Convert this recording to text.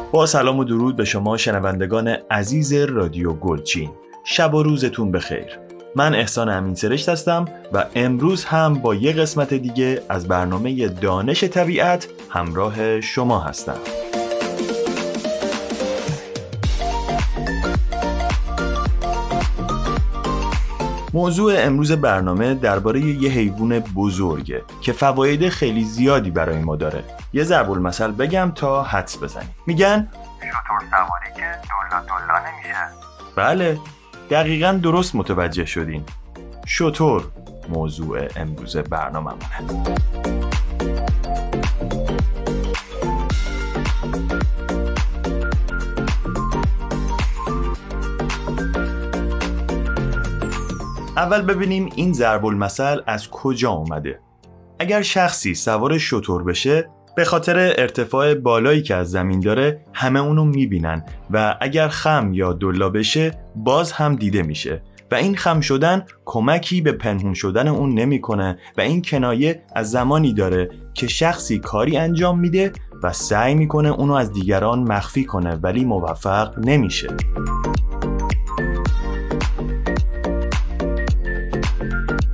با سلام و درود به شما شنوندگان عزیز رادیو گلچین. شب و روزتون بخیر. من احسان امین سرشت هستم و امروز هم با یه قسمت دیگه از برنامه دانش طبیعت همراه شما هستم. موضوع امروز برنامه درباره یه حیوان بزرگه که فواید خیلی زیادی برای ما داره. یه ضرب المثل بگم تا حدس بزنیم. میگن شتر سواری که دولا نمیشه. بله، دقیقاً درست متوجه شدین. شتر موضوع امروز برنامه‌مونه. اول ببینیم این ضرب المثل از کجا اومده. اگر شخصی سوار شتر بشه، به خاطر ارتفاع بالایی که از زمین داره همه اونو میبینن و اگر خم یا دلا بشه باز هم دیده میشه و این خم شدن کمکی به پنهون شدن اون نمیکنه و این کنایه از زمانی داره که شخصی کاری انجام میده و سعی میکنه اونو از دیگران مخفی کنه ولی موفق نمیشه.